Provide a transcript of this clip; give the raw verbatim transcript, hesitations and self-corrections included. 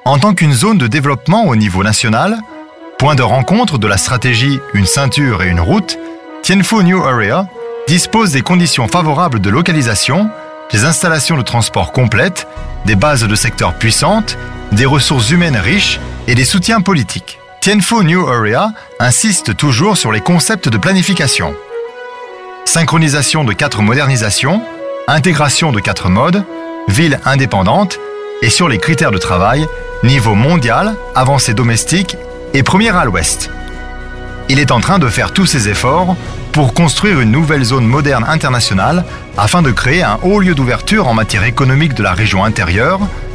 En tant qu'une zone de développement au niveau national, point de rencontre de la stratégie Une ceinture et une route, Tianfu New Area dispose des conditions favorables de localisation, des installations de transport complètes, des bases de secteur puissantes, des ressources humaines riches et des soutiens politiques. Tianfu New Area insiste toujours sur les concepts de planification. Synchronisation de quatre modernisations, intégration de quatre modes, ville indépendante et sur les critères de travail, niveau mondial, avancée domestique et première à l'ouest. Il est en train de faire tous ses efforts pour construire une nouvelle zone moderne internationale afin de créer un haut lieu d'ouverture en matière économique de la région intérieure,